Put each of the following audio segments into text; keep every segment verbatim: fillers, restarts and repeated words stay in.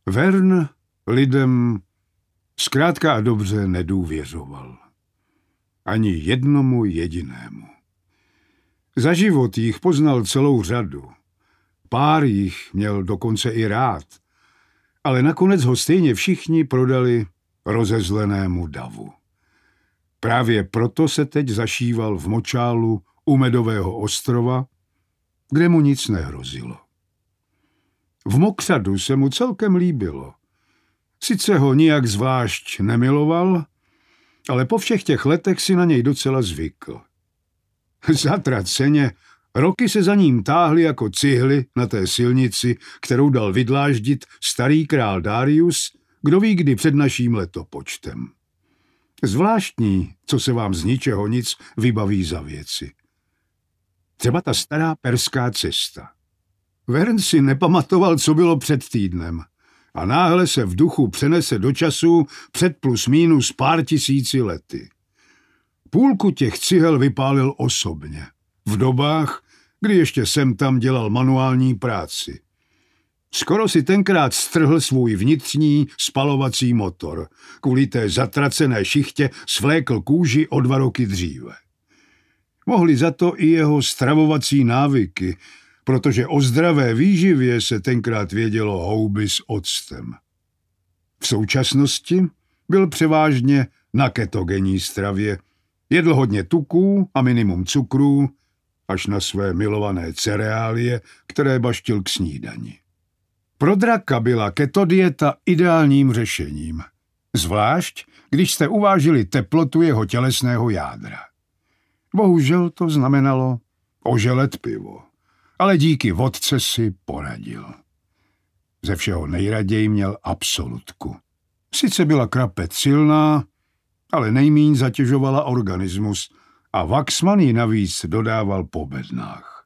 Vern lidem zkrátka a dobře nedůvěřoval. Ani jednomu jedinému. Za život jich poznal celou řadu. Pár jich měl dokonce i rád, ale nakonec ho stejně všichni prodali rozezlenému davu. Právě proto se teď zašíval v močálu u Medového ostrova, kde mu nic nehrozilo. V mokřadu se mu celkem líbilo. Sice ho nijak zvlášť nemiloval, ale po všech těch letech si na něj docela zvykl. Zatraceně, roky se za ním táhly jako cihly na té silnici, kterou dal vydláždit starý král Darius, kdo ví kdy před naším letopočtem. Zvláštní, co se vám z ničeho nic vybaví za věci. Třeba ta stará perská cesta. Vern si nepamatoval, co bylo před týdnem, a náhle se v duchu přenese do času před plus mínus pár tisíci lety. Půlku těch cihel vypálil osobně, v dobách, kdy ještě sem tam dělal manuální práci. Skoro si tenkrát strhl svůj vnitřní spalovací motor. Kvůli té zatracené šichtě svlékl kůži o dva roky dříve. Mohli za to i jeho stravovací návyky, protože o zdravé výživě se tenkrát vědělo houby s octem. V současnosti byl převážně na ketogenní stravě, jedl hodně tuků a minimum cukrů, až na své milované cereálie, které baštil k snídani. Pro draka byla ketodieta ideálním řešením, zvlášť když jste uvážili teplotu jeho tělesného jádra. Bohužel to znamenalo oželet pivo, ale díky vodce si poradil. Ze všeho nejraději měl absolutku. Sice byla krapet silná, ale nejmíň zatěžovala organismus a Waxman ji navíc dodával po bednách.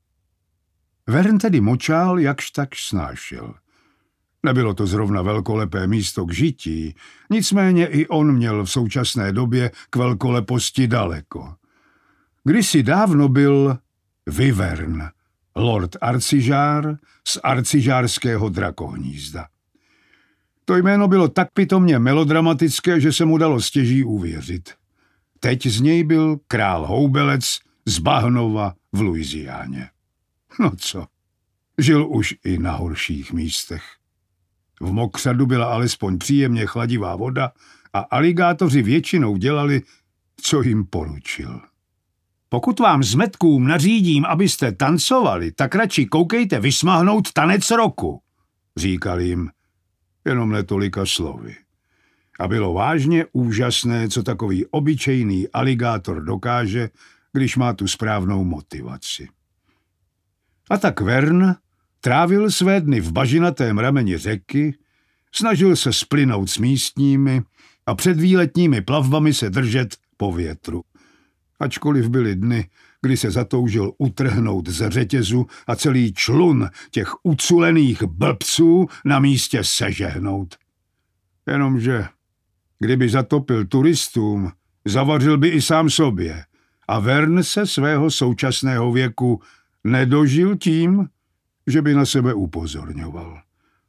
Vern tedy močál jakž tak snášel. Nebylo to zrovna velkolepé místo k žití, nicméně i on měl v současné době k velkoleposti daleko. Kdysi dávno byl Vyvern, lord arcižár z arcižárského drakohnízda. To jméno bylo tak pitomně melodramatické, že se mu dalo stěží uvěřit. Teď z něj byl král Houbelec z Bahnova v Louisianě. No co, žil už i na horších místech. V mokřadu byla alespoň příjemně chladivá voda a aligátoři většinou dělali, co jim poručil. Pokud vám s metkům nařídím, abyste tancovali, tak radši koukejte vysmahnout tanec roku, říkal jim, jenom netolika slovy. A bylo vážně úžasné, co takový obyčejný aligátor dokáže, když má tu správnou motivaci. A tak Vern trávil své dny v bažinatém rameni řeky, snažil se splynout s místními a před výletními plavbami se držet po větru. Ačkoliv byly dny, kdy se zatoužil utrhnout ze řetězu a celý člun těch uculených blbců na místě sežehnout. Jenomže, kdyby zatopil turistům, zavařil by i sám sobě a Vern se svého současného věku nedožil tím, že by na sebe upozorňoval.